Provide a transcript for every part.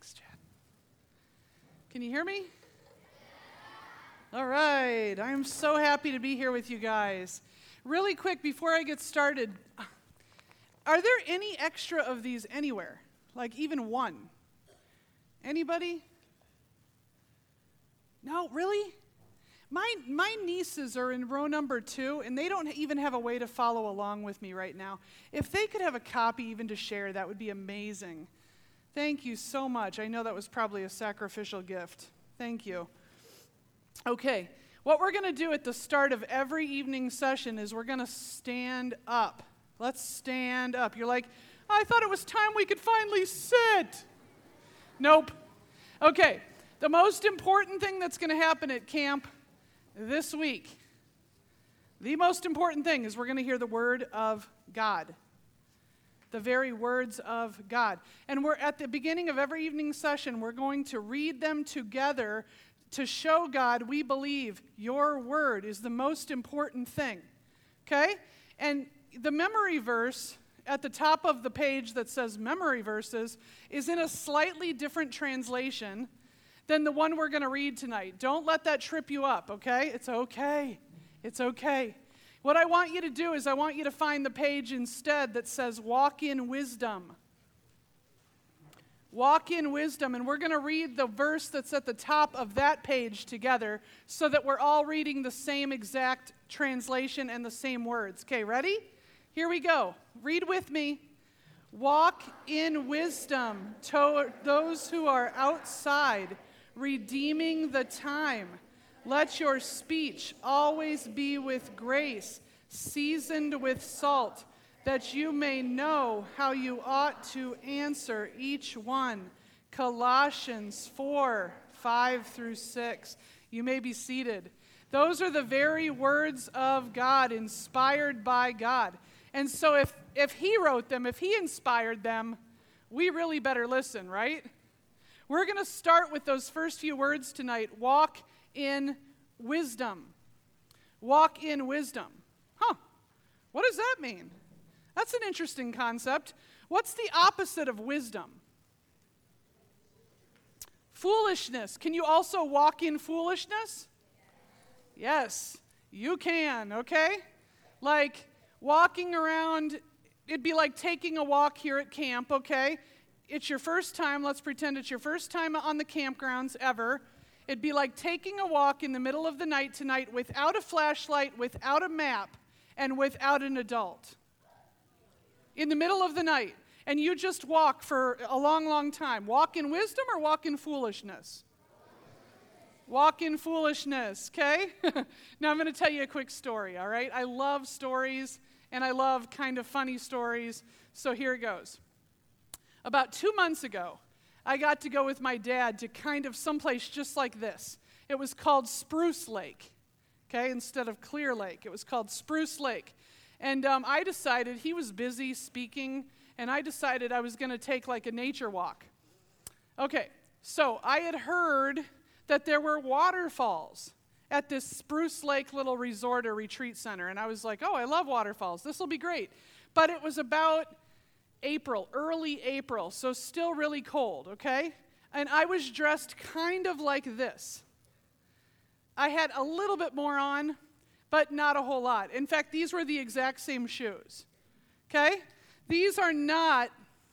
Thanks, Chad. Can you hear me? All right. I'm so happy to be here with you guys. Really quick, before I get started, are there any extra of these anywhere? Like even one? Anybody? No, really? My nieces are in row number 2, and they don't even have a way to follow along with me right now. If they could have a copy even to share, that would be amazing. Thank you so much. I know that was probably a sacrificial gift. Thank you. Okay, what we're going to do at the start of every evening session is we're going to stand up. Let's stand up. You're like, I thought it was time we could finally sit. Nope. Okay, the most important thing that's going to happen at camp this week, the most important thing is we're going to hear the word of God. The very words of God. And we're at the beginning of every evening session, we're going to read them together to show God we believe your word is the most important thing. Okay? And the memory verse at the top of the page that says memory verses is in a slightly different translation than the one we're going to read tonight. Don't let that trip you up, okay? It's okay. It's okay. What I want you to do is I want you to find the page instead that says walk in wisdom. Walk in wisdom, and we're going to read the verse that's at the top of that page together so that we're all reading the same exact translation and the same words. Okay, ready? Here we go. Read with me. Walk in wisdom toward those who are outside, redeeming the time. Let your speech always be with grace, seasoned with salt, that you may know how you ought to answer each one. Colossians 4:5-6. You may be seated. Those are the very words of God, inspired by God. And so if he wrote them, if he inspired them, we really better listen, right? We're going to start with those first few words tonight. Walk in wisdom. Walk in wisdom. Huh. What does that mean? That's an interesting concept. What's the opposite of wisdom? Foolishness. Can you also walk in foolishness? Yes, you can, okay? Like walking around, it'd be like taking a walk here at camp, okay? It's your first time, let's pretend it's your first time on the campgrounds ever. It'd be like taking a walk in the middle of the night tonight without a flashlight, without a map, and without an adult. In the middle of the night, and you just walk for a long, long time. Walk in wisdom or walk in foolishness? Walk in foolishness, okay? Now I'm going to tell you a quick story, all right? I love stories, and I love kind of funny stories, so here it goes. About 2 months ago, I got to go with my dad to kind of someplace just like this. It was called Spruce Lake, okay, instead of Clear Lake. It was called Spruce Lake. And I decided, he was busy speaking, and I decided I was going to take like a nature walk. Okay, so I had heard that there were waterfalls at this Spruce Lake little resort or retreat center, and I was like, oh, I love waterfalls. This will be great. But it was about April, early April, so still really cold, okay? And I was dressed kind of like this. I had a little bit more on, but not a whole lot. In fact, these were the exact same shoes, okay? These are not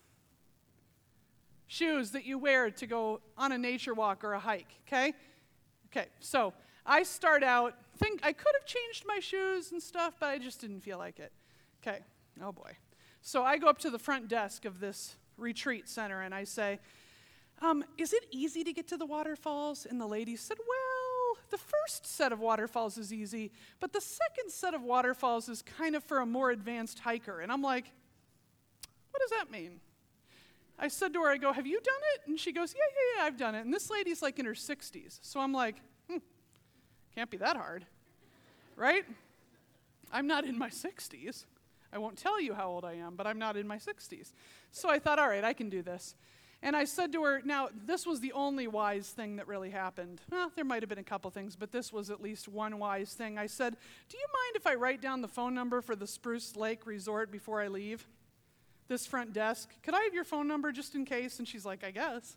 shoes that you wear to go on a nature walk or a hike, okay? Okay, so I start out, think I could have changed my shoes and stuff, but I just didn't feel like it. Okay, oh boy. So I go up to the front desk of this retreat center and I say, is it easy to get to the waterfalls? And the lady said, well, the first set of waterfalls is easy, but the second set of waterfalls is kind of for a more advanced hiker. And I'm like, what does that mean? I said to her, I go, have you done it? And she goes, yeah, I've done it. And this lady's like in her 60s. So I'm like, can't be that hard, right? I'm not in my 60s. I won't tell you how old I am, but I'm not in my 60s. So I thought, all right, I can do this. And I said to her, now, this was the only wise thing that really happened. Well, there might have been a couple things, but this was at least one wise thing. I said, do you mind if I write down the phone number for the Spruce Lake Resort before I leave? This front desk. Could I have your phone number just in case? And she's like, I guess.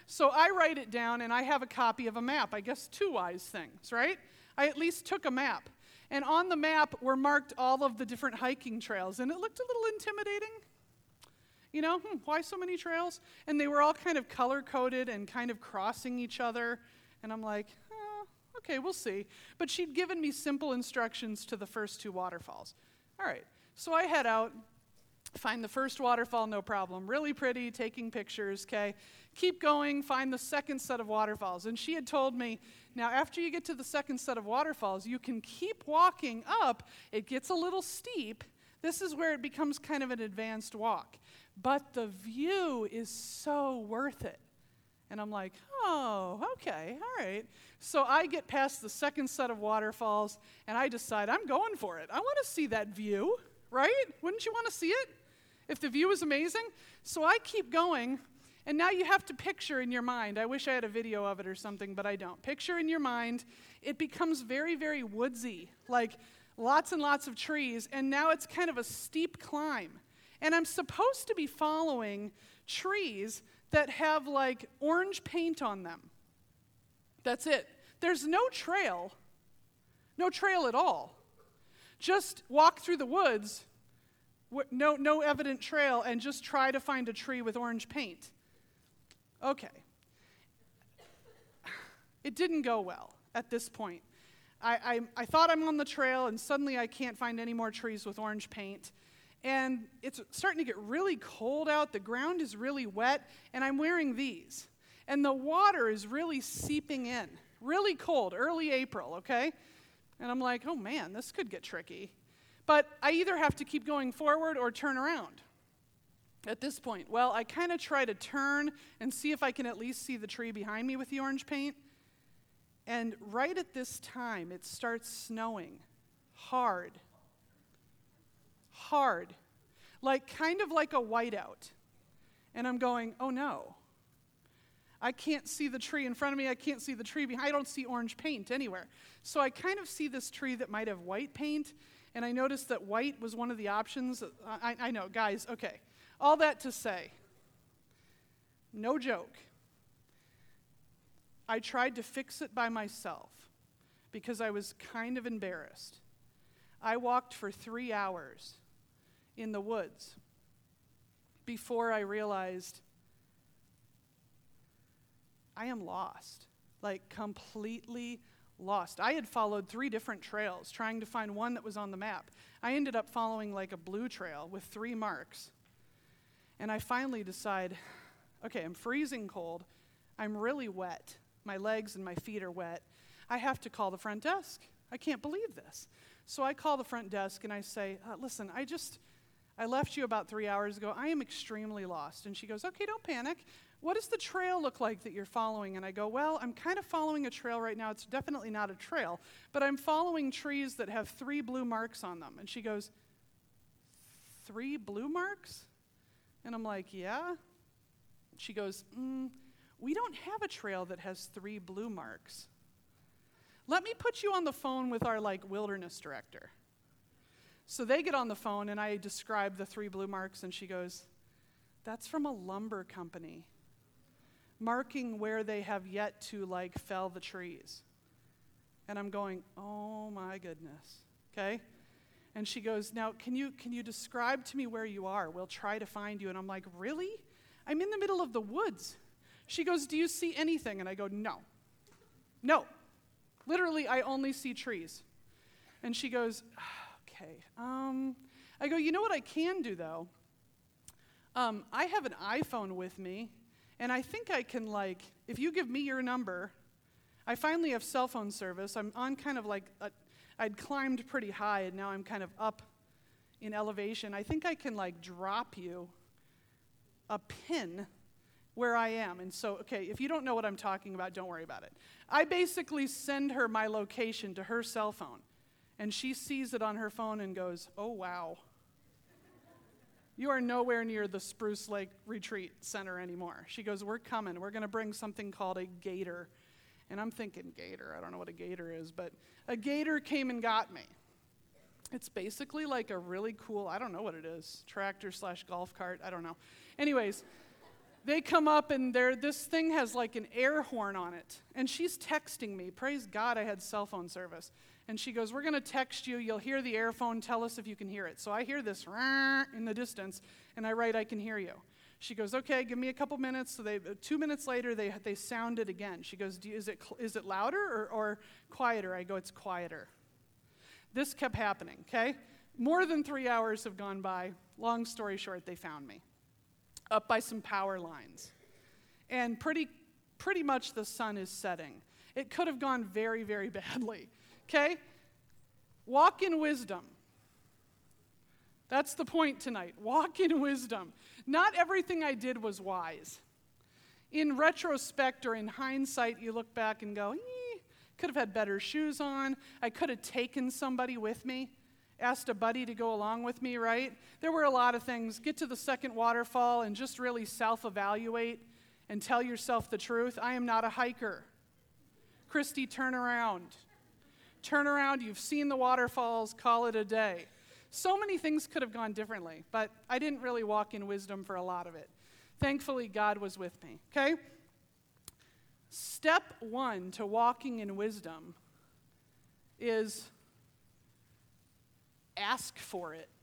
So I write it down, and I have a copy of a map. I guess 2 wise things, right? I at least took a map. And on the map were marked all of the different hiking trails, and it looked a little intimidating. You know, why so many trails? And they were all kind of color-coded and kind of crossing each other. And I'm like, okay, we'll see. But she'd given me simple instructions to the first 2 waterfalls. All right, so I head out, find the first waterfall, no problem. Really pretty, taking pictures, okay? Keep going, find the second set of waterfalls. And she had told me, now after you get to the second set of waterfalls, you can keep walking up. It gets a little steep. This is where it becomes kind of an advanced walk. But the view is so worth it. And I'm like, oh, okay, all right. So I get past the second set of waterfalls, and I decide I'm going for it. I want to see that view, right? Wouldn't you want to see it if the view is amazing? So I keep going, and now you have to picture in your mind. I wish I had a video of it or something, but I don't. Picture in your mind, it becomes very, very woodsy, like lots and lots of trees, and now it's kind of a steep climb. And I'm supposed to be following trees that have like orange paint on them. That's it. There's no trail at all. Just walk through the woods, no evident trail, and just try to find a tree with orange paint. Okay. It didn't go well at this point. I thought I'm on the trail, and suddenly I can't find any more trees with orange paint. And it's starting to get really cold out. The ground is really wet, and I'm wearing these. And the water is really seeping in. Really cold, early April, okay? And I'm like, oh man, this could get tricky. But I either have to keep going forward or turn around at this point. Well, I kind of try to turn and see if I can at least see the tree behind me with the orange paint. And right at this time, it starts snowing hard. Like kind of like a whiteout. And I'm going, oh no. I can't see the tree in front of me. I can't see the tree behind. I don't see orange paint anywhere. So I kind of see this tree that might have white paint, and I noticed that white was one of the options. I know, guys, okay. All that to say, no joke. I tried to fix it by myself because I was kind of embarrassed. I walked for 3 hours in the woods before I realized I am lost, like completely lost. I had followed 3 different trails, trying to find one that was on the map. I ended up following like a blue trail with 3 marks. And I finally decide, okay, I'm freezing cold. I'm really wet. My legs and my feet are wet. I have to call the front desk. I can't believe this. So I call the front desk and I say, listen, I left you about 3 hours ago. I am extremely lost. And she goes, okay, don't panic. What does the trail look like that you're following? And I go, well, I'm kind of following a trail right now. It's definitely not a trail, but I'm following trees that have 3 blue marks on them. And she goes, 3 blue marks? And I'm like, yeah. She goes, we don't have a trail that has 3 blue marks. Let me put you on the phone with our wilderness director. So they get on the phone and I describe the 3 blue marks and she goes, that's from a lumber company marking where they have yet to fell the trees. And I'm going, oh my goodness, okay? And she goes, now can you describe to me where you are? We'll try to find you. And I'm like, really? I'm in the middle of the woods. She goes, do you see anything? And I go, no. Literally, I only see trees. And she goes, okay. I go, you know what I can do, though? I have an iPhone with me, and I think I can, if you give me your number, I finally have cell phone service. I'm on kind of I'd climbed pretty high, and now I'm kind of up in elevation. I think I can, drop you a pin where I am. And so, okay, if you don't know what I'm talking about, don't worry about it. I basically send her my location to her cell phone, and she sees it on her phone and goes, oh, wow. You are nowhere near the Spruce Lake Retreat Center anymore. She goes, we're coming. We're going to bring something called a gator. And I'm thinking, gator? I don't know what a gator is, but a gator came and got me. It's basically like a really cool, I don't know what it is, tractor/golf cart, I don't know. Anyways, They come up and this thing has like an air horn on it. And she's texting me. Praise God I had cell phone service. And she goes, we're going to text you. You'll hear the air phone. Tell us if you can hear it. So I hear this in the distance, and I write, I can hear you. She goes, okay, give me a couple minutes. So 2 minutes later, they sound it again. She goes, is it louder or quieter? I go, it's quieter. This kept happening, okay? More than 3 hours have gone by. Long story short, they found me up by some power lines. And pretty much the sun is setting. It could have gone very, very badly, okay? Walk in wisdom. That's the point tonight. Walk in wisdom. Not everything I did was wise. In retrospect or in hindsight, you look back and go, could have had better shoes on. I could have taken somebody with me, asked a buddy to go along with me, right? There were a lot of things. Get to the second waterfall and just really self-evaluate and tell yourself the truth. I am not a hiker. Christy, turn around. Turn around. You've seen the waterfalls. Call it a day. So many things could have gone differently, but I didn't really walk in wisdom for a lot of it. Thankfully, God was with me, okay? Step 1 to walking in wisdom is ask for it.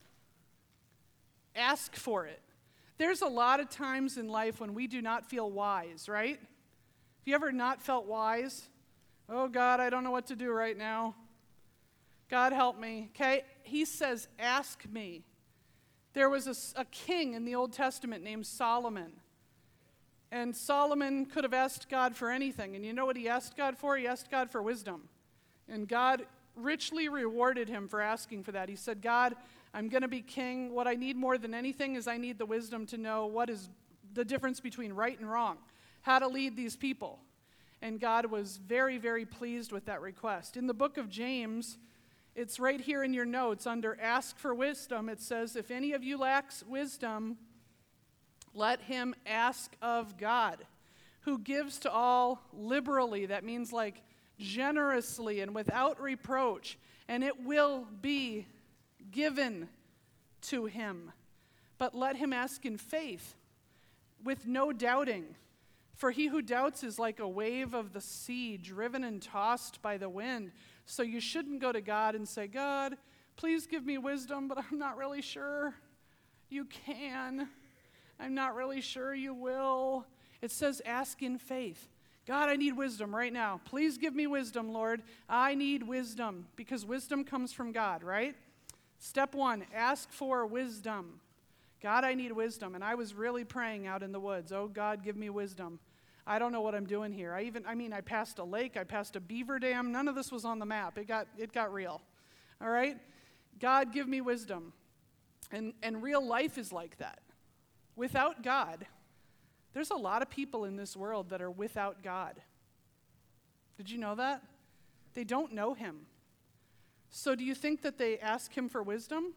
Ask for it. There's a lot of times in life when we do not feel wise, right? Have you ever not felt wise? Oh, God, I don't know what to do right now. God help me, okay? He says, ask me. There was a king in the Old Testament named Solomon. And Solomon could have asked God for anything. And you know what he asked God for? He asked God for wisdom. And God richly rewarded him for asking for that. He said, God, I'm going to be king. What I need more than anything is I need the wisdom to know what is the difference between right and wrong, how to lead these people. And God was very, very pleased with that request. In the book of James, it's right here in your notes under ask for wisdom. It says, if any of you lacks wisdom, let him ask of God, who gives to all liberally. That means like generously and without reproach, and it will be given to him. But let him ask in faith, with no doubting. For he who doubts is like a wave of the sea, driven and tossed by the wind. So you shouldn't go to God and say, God, please give me wisdom, but I'm not really sure you can. I'm not really sure you will. It says ask in faith. God, I need wisdom right now. Please give me wisdom, Lord. I need wisdom, because wisdom comes from God, right? Step 1, ask for wisdom. God, I need wisdom. And I was really praying out in the woods. Oh, God, give me wisdom. I don't know what I'm doing here. I passed a lake. I passed a beaver dam. None of this was on the map. It got real. All right? God, give me wisdom. And real life is like that. Without God, there's a lot of people in this world that are without God. Did you know that? They don't know him. So do you think that they ask him for wisdom?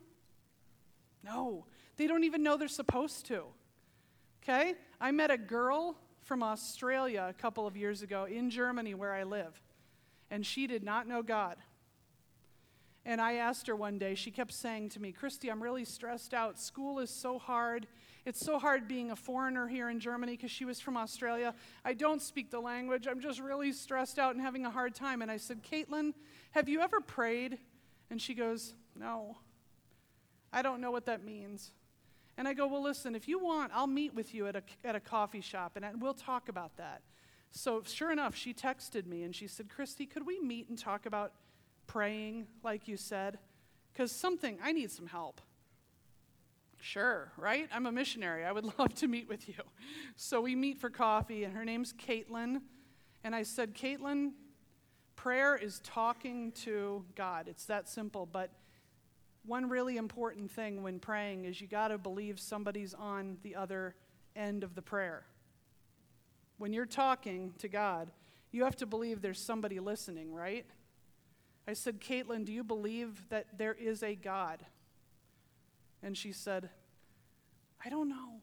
No. They don't even know they're supposed to. Okay? I met a girl from Australia a couple of years ago in Germany where I live, and she did not know God. And I asked her one day, she kept saying to me, Christy, I'm really stressed out. School is so hard. It's so hard being a foreigner here in Germany, because she was from Australia. I don't speak the language. I'm just really stressed out and having a hard time. And I said, Caitlin, have you ever prayed? And she goes, no. I don't know what that means. And I go, well, listen, if you want, I'll meet with you at a coffee shop, and we'll talk about that. So sure enough, she texted me, and she said, Christy, could we meet and talk about praying, like you said? Because I need some help. Sure, right? I'm a missionary. I would love to meet with you. So we meet for coffee, and her name's Caitlin. And I said, Caitlin, prayer is talking to God. It's that simple, but one really important thing when praying is you got to believe somebody's on the other end of the prayer. When you're talking to God, you have to believe there's somebody listening, right? I said, Caitlin, do you believe that there is a God? And she said, I don't know.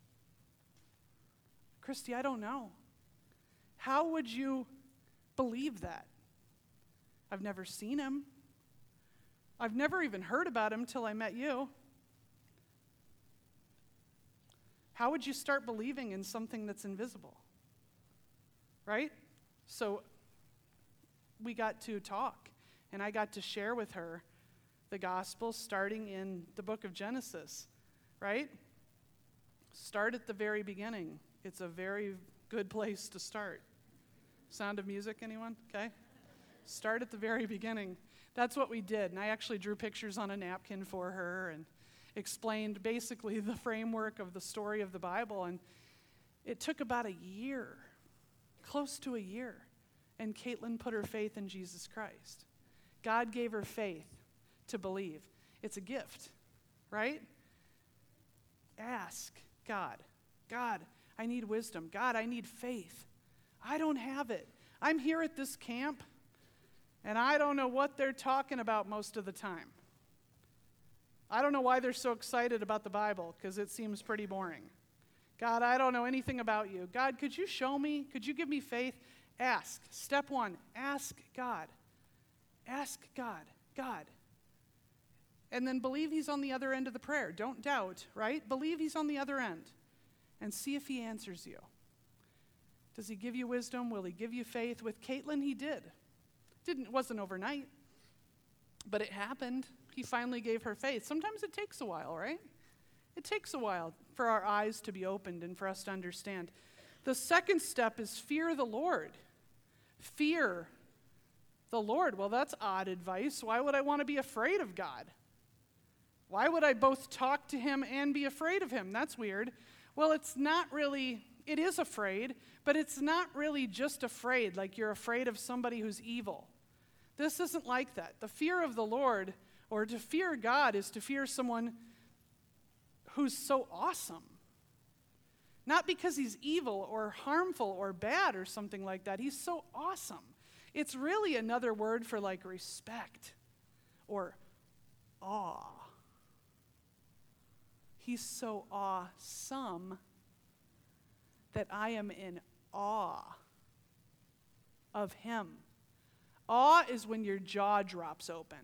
Christy, I don't know. How would you believe that? I've never seen him. I've never even heard about him till I met you. How would you start believing in something that's invisible? Right? So we got to talk, and I got to share with her the gospel starting in the book of Genesis, right? Start at the very beginning. It's a very good place to start. Sound of Music, anyone? Okay. Start at the very beginning. That's what we did, and I actually drew pictures on a napkin for her and explained basically the framework of the story of the Bible, and it took about a year, close to a year, and Caitlin put her faith in Jesus Christ. God gave her faith to believe. It's a gift, right? Ask God. God, I need wisdom. God, I need faith. I don't have it. I'm here at this camp, and I don't know what they're talking about most of the time. I don't know why they're so excited about the Bible, because it seems pretty boring. God, I don't know anything about you. God, could you show me? Could you give me faith? Ask. Step one, ask God. Ask God. God. And then believe he's on the other end of the prayer. Don't doubt, right? Believe he's on the other end. And see if he answers you. Does he give you wisdom? Will he give you faith? With Caitlin, he did. It wasn't overnight, but it happened. He finally gave her faith. Sometimes it takes a while, right? It takes a while for our eyes to be opened and for us to understand. The second step is fear the Lord. Fear the Lord. Well, that's odd advice. Why would I want to be afraid of God? Why would I both talk to him and be afraid of him? That's weird. Well, it's not really, it is afraid, but it's not really just afraid, like you're afraid of somebody who's evil. This isn't like that. The fear of the Lord, or to fear God, is to fear someone who's so awesome. Not because he's evil or harmful or bad or something like that. He's so awesome. It's really another word for like respect or awe. He's so awesome that I am in awe of him. Awe is when your jaw drops open.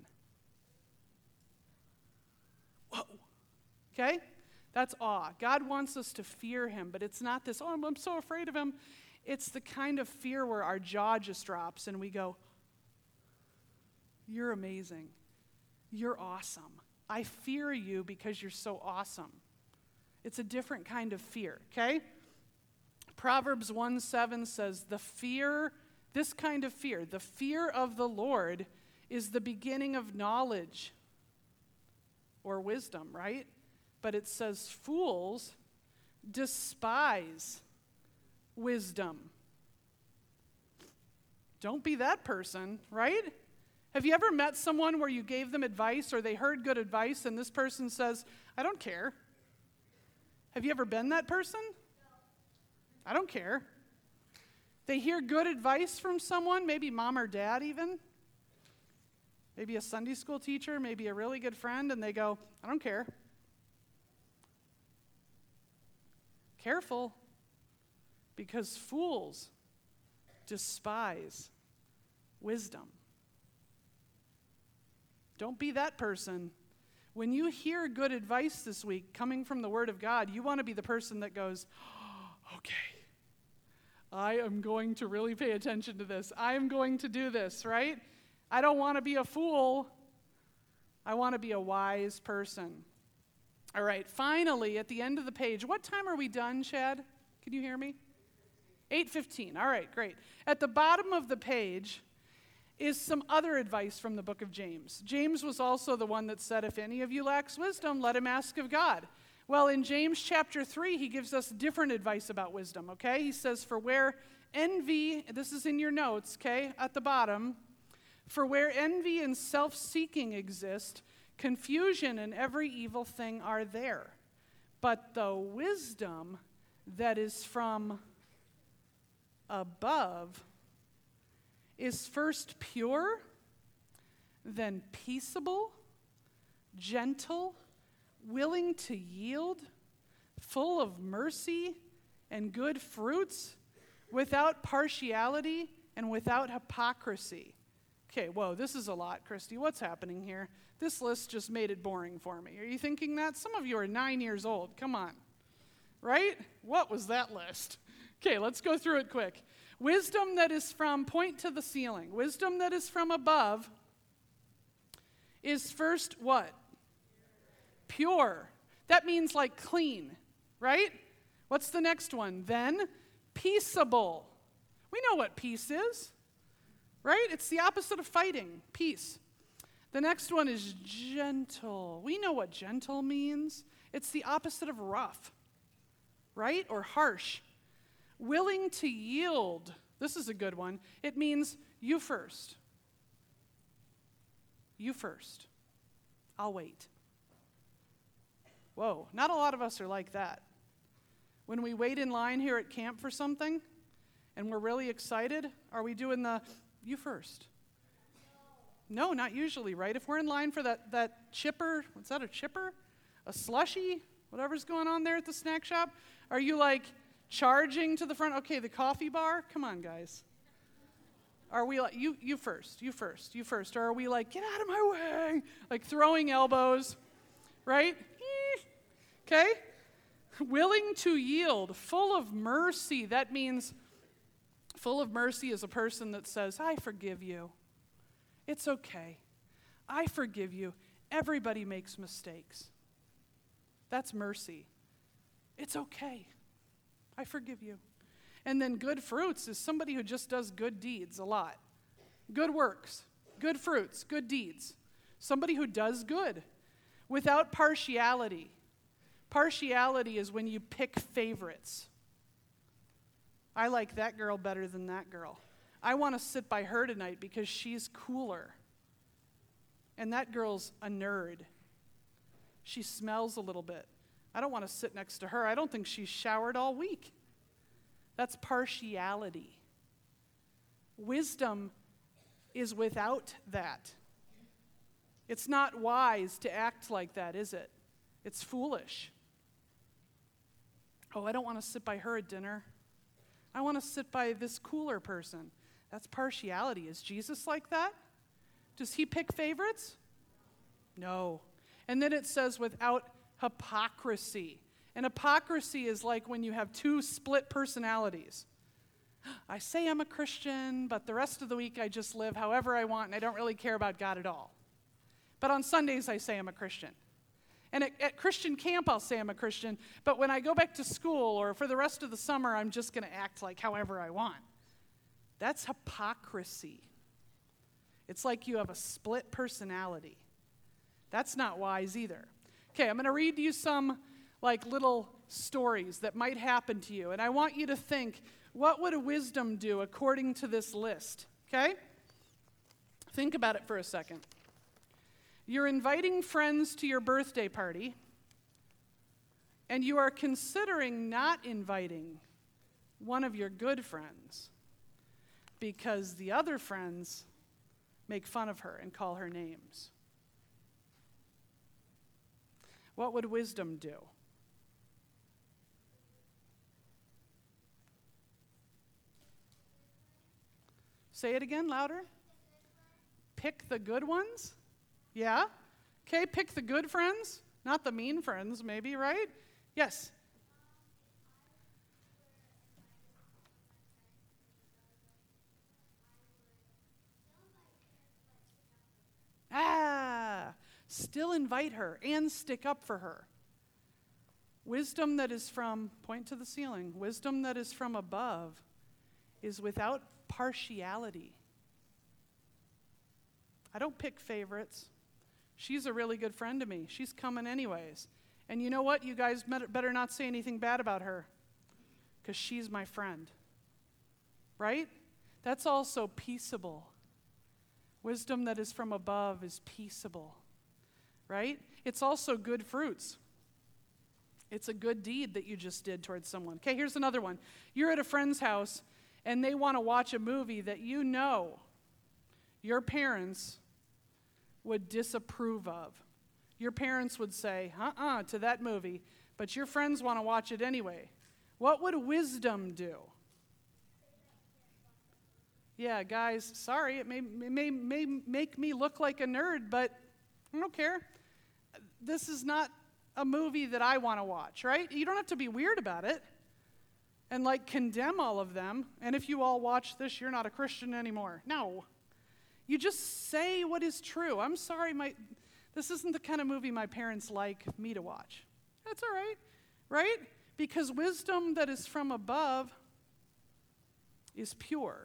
Whoa. Okay? That's awe. God wants us to fear him, but it's not this, I'm so afraid of him. It's the kind of fear where our jaw just drops and we go, you're amazing. You're awesome. I fear you because you're so awesome. It's a different kind of fear, okay? Proverbs 1:7 says, this kind of fear, the fear of the Lord is the beginning of knowledge or wisdom, right? But it says fools despise wisdom. Don't be that person, right? Have you ever met someone where you gave them advice or they heard good advice and this person says, I don't care? Have you ever been that person? I don't care. They hear good advice from someone, maybe mom or dad even, maybe a Sunday school teacher, maybe a really good friend, and they go, I don't care. Careful, because fools despise wisdom. Don't be that person. When you hear good advice this week coming from the Word of God, you want to be the person that goes, okay, I am going to really pay attention to this. I am going to do this, right? I don't want to be a fool. I want to be a wise person. All right, finally, at the end of the page, what time are we done, Chad? Can you hear me? 8:15. All right, great. At the bottom of the page is some other advice from the book of James. James was also the one that said, if any of you lacks wisdom, let him ask of God. Well, in James chapter 3, he gives us different advice about wisdom, okay? He says, for where envy, this is in your notes, okay, at the bottom, for where envy and self-seeking exist, confusion and every evil thing are there. But the wisdom that is from above is first pure, then peaceable, gentle, willing to yield, full of mercy and good fruits, without partiality and without hypocrisy. Okay, whoa, this is a lot, Christy. What's happening here? This list just made it boring for me. Are you thinking that? Some of you are 9 years old. Come on. right? What was that list? Okay, let's go through it quick. Wisdom that is from, point to the ceiling. Wisdom that is from above is first what? Pure. That means like clean, right? What's the next one? Then peaceable. We know what peace is, right? It's the opposite of fighting, peace. The next one is gentle. We know what gentle means. It's the opposite of rough, right? Or harsh. Willing to yield. This is a good one. It means you first. You first. I'll wait. Whoa, not a lot of us are like that. When we wait in line here at camp for something and we're really excited, are we doing the you first? No, not usually, right? If we're in line for that chipper, what's that, a chipper? A slushie? Whatever's going on there at the snack shop? Are you like charging to the front? Okay, the coffee bar? Come on, guys. Are we like, you first, you first, you first? Or are we like, get out of my way? Like throwing elbows, right? Okay? Willing to yield, full of mercy. That means full of mercy is a person that says, I forgive you. It's okay. I forgive you. Everybody makes mistakes. That's mercy. It's okay. I forgive you. And then good fruits is somebody who just does good deeds a lot. Good works, good fruits, good deeds. Somebody who does good without partiality. Partiality is when you pick favorites. I like that girl better than that girl. I want to sit by her tonight because she's cooler. And that girl's a nerd. She smells a little bit. I don't want to sit next to her. I don't think she's showered all week. That's partiality. Wisdom is without that. It's not wise to act like that, is it? It's foolish. Oh, I don't want to sit by her at dinner. I want to sit by this cooler person. That's partiality. Is Jesus like that? Does he pick favorites? No. And then it says without hypocrisy. And hypocrisy is like when you have two split personalities. I say I'm a Christian, but the rest of the week I just live however I want and I don't really care about God at all. But on Sundays I say I'm a Christian. And at Christian camp I'll say I'm a Christian, but when I go back to school or for the rest of the summer I'm just going to act like however I want. That's hypocrisy. It's like you have a split personality. That's not wise either. Okay, I'm going to read you some like little stories that might happen to you. And I want you to think, what would a wisdom do according to this list? Okay? Think about it for a second. You're inviting friends to your birthday party, and you are considering not inviting one of your good friends because the other friends make fun of her and call her names. What would wisdom do? Say it again, louder. Pick the good ones? Yeah? Okay, pick the good friends, not the mean friends, maybe, right? Yes? Still invite her and stick up for her. Wisdom that is from, point to the ceiling, wisdom that is from above is without partiality. I don't pick favorites. She's a really good friend to me. She's coming anyways. And you know what? You guys better not say anything bad about her because she's my friend. Right? That's also peaceable. Wisdom that is from above is peaceable. Right? It's also good fruits. It's a good deed that you just did towards someone. Okay, here's another one. You're at a friend's house and they want to watch a movie that you know your parents would disapprove of. Your parents would say, to that movie, but your friends want to watch it anyway. What would wisdom do? Yeah, guys, sorry, it may make me look like a nerd, but I don't care. This is not a movie that I want to watch, right? You don't have to be weird about it and like condemn all of them. And if you all watch this, you're not a Christian anymore. No. You just say what is true. I'm sorry, this isn't the kind of movie my parents like me to watch. That's all right, right? Because wisdom that is from above is pure.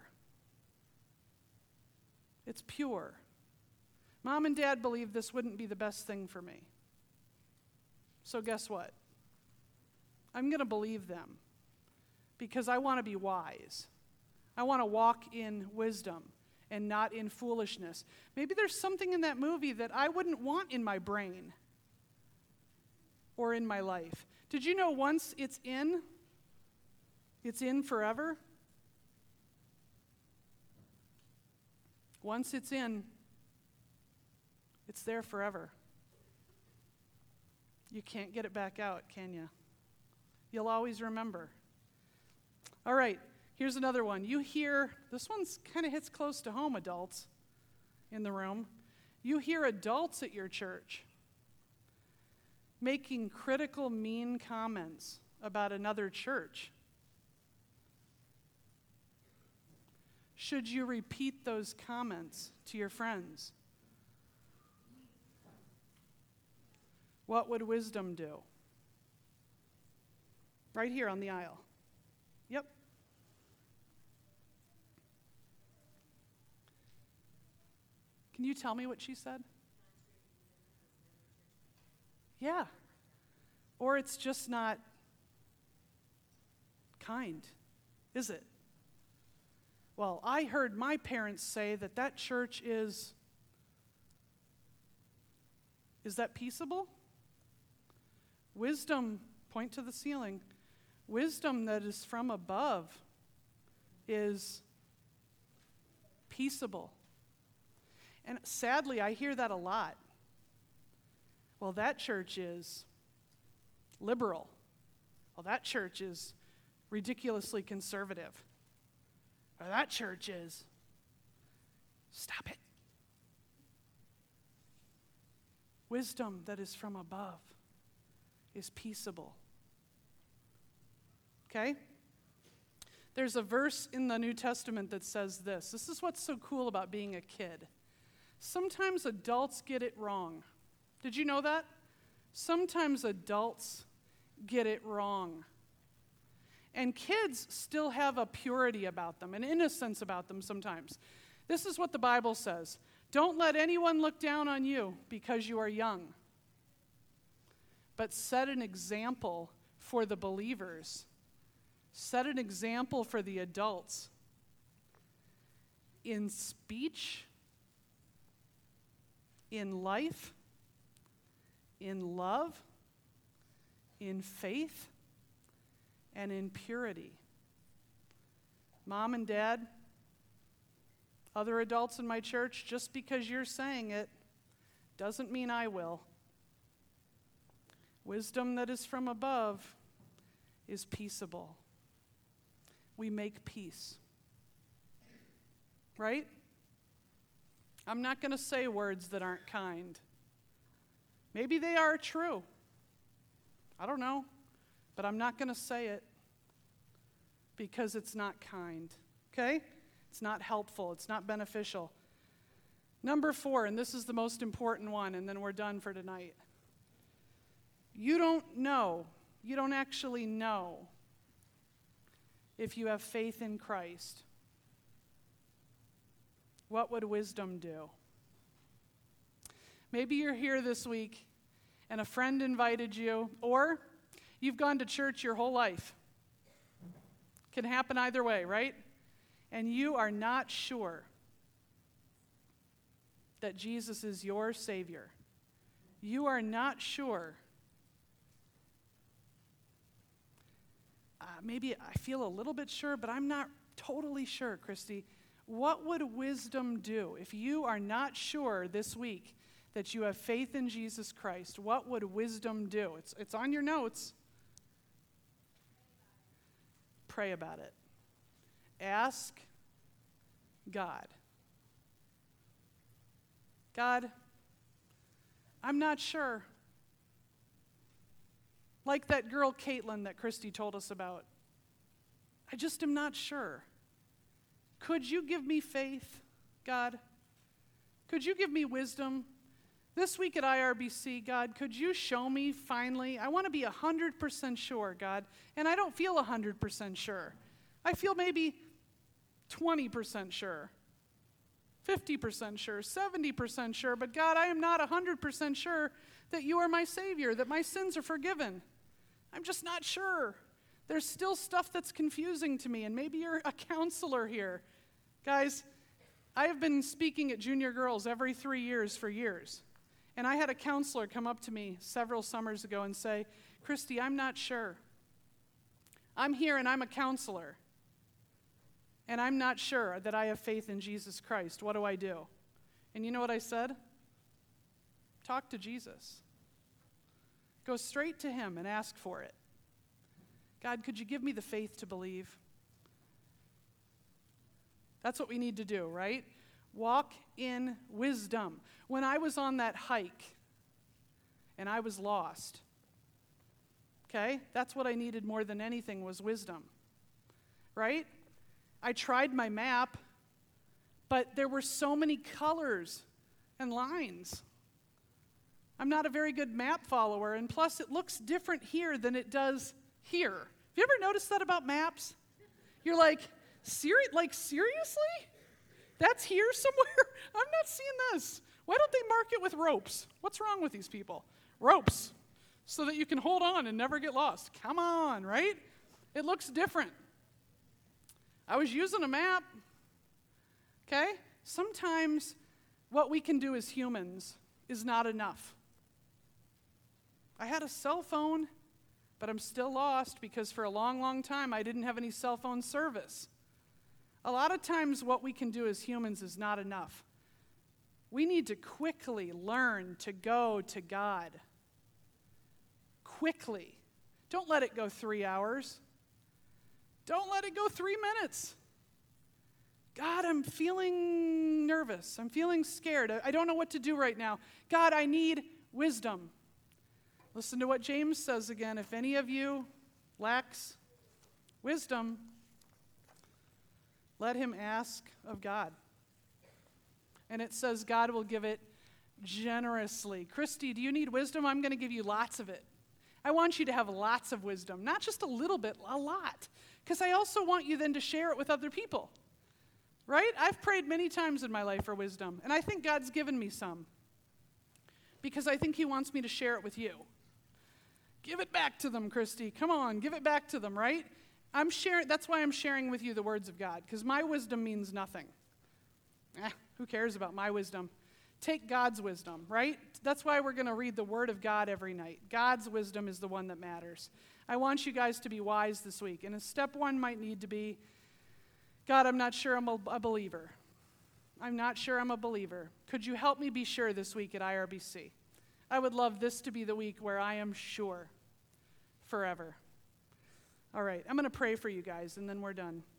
It's pure. Mom and Dad believed this wouldn't be the best thing for me. So guess what? I'm going to believe them because I want to be wise. I want to walk in wisdom and not in foolishness. Maybe there's something in that movie that I wouldn't want in my brain or in my life. Did you know once it's in forever? Once it's in, it's there forever. You can't get it back out, can you? You'll always remember. All right, here's another one. You hear, this one's kind of hits close to home, adults in the room. You hear adults at your church making critical, mean comments about another church. Should you repeat those comments to your friends? What would wisdom do? Right here on the aisle. Yep. Can you tell me what she said? Yeah. Or it's just not kind, is it? Well, I heard my parents say that church is that peaceable? Wisdom, point to the ceiling. Wisdom that is from above is peaceable. And sadly, I hear that a lot. Well, that church is liberal. Well, that church is ridiculously conservative. Or that church is. Stop it. Wisdom that is from above is peaceable. Okay? There's a verse in the New Testament that says this. This is what's so cool about being a kid. Sometimes adults get it wrong. Did you know that? Sometimes adults get it wrong. And kids still have a purity about them, an innocence about them sometimes. This is what the Bible says. Don't let anyone look down on you because you are young, but set an example for the believers. Set an example for the adults in speech, in life, in love, in faith, and in purity. Mom and Dad, other adults in my church, just because you're saying it doesn't mean I will. Wisdom that is from above is peaceable. We make peace. Right? I'm not going to say words that aren't kind. Maybe they are true. I don't know. But I'm not going to say it because it's not kind. Okay? It's not helpful. It's not beneficial. Number 4, and this is the most important one, and then we're done for tonight. You don't actually know if you have faith in Christ. What would wisdom do? Maybe you're here this week and a friend invited you, or you've gone to church your whole life. Can happen either way, right? And you are not sure that Jesus is your Savior. You are not sure. Maybe I feel a little bit sure, but I'm not totally sure, Christy. What would wisdom do? If you are not sure this week that you have faith in Jesus Christ, what would wisdom do? It's on your notes. Pray about it. Ask God. God, I'm not sure. Like that girl Caitlin that Christy told us about. I just am not sure. Could you give me faith, God? Could you give me wisdom? This week at IRBC, God, could you show me finally? I want to be 100% sure, God, and I don't feel 100% sure. I feel maybe 20% sure, 50% sure, 70% sure, but God, I am not 100% sure that you are my Savior, that my sins are forgiven. I'm just not sure. There's still stuff that's confusing to me, and maybe you're a counselor here. Guys, I have been speaking at Junior Girls every 3 years for years. And I had a counselor come up to me several summers ago and say, Christy, I'm not sure. I'm here and I'm a counselor. And I'm not sure that I have faith in Jesus Christ. What do I do? And you know what I said? Talk to Jesus. Go straight to him and ask for it. God, could you give me the faith to believe? That's what we need to do, right? Walk in wisdom. When I was on that hike and I was lost, okay, that's what I needed more than anything was wisdom, right? I tried my map, but there were so many colors and lines. I'm not a very good map follower, and plus it looks different here than it does here. Have you ever noticed that about maps? You're like, seriously? That's here somewhere? I'm not seeing this. Why don't they mark it with ropes? What's wrong with these people? Ropes, so that you can hold on and never get lost. Come on, right? It looks different. I was using a map, okay? Sometimes what we can do as humans is not enough. I had a cell phone, but I'm still lost because for a long, long time I didn't have any cell phone service. A lot of times what we can do as humans is not enough. We need to quickly learn to go to God. Quickly. Don't let it go 3 hours. Don't let it go 3 minutes. God, I'm feeling nervous. I'm feeling scared. I don't know what to do right now. God, I need wisdom. Listen to what James says again. If any of you lacks wisdom, let him ask of God. And it says God will give it generously. Christy, do you need wisdom? I'm going to give you lots of it. I want you to have lots of wisdom, not just a little bit, a lot. Because I also want you then to share it with other people. Right? I've prayed many times in my life for wisdom, and I think God's given me some. Because I think he wants me to share it with you. Give it back to them, Christy. Come on, give it back to them, right? That's why I'm sharing with you the words of God, because my wisdom means nothing. Who cares about my wisdom? Take God's wisdom, right? That's why we're going to read the Word of God every night. God's wisdom is the one that matters. I want you guys to be wise this week, and step one might need to be, God, I'm not sure I'm a believer. I'm not sure I'm a believer. Could you help me be sure this week at IRBC? I would love this to be the week where I am sure forever. All right, I'm going to pray for you guys, and then we're done.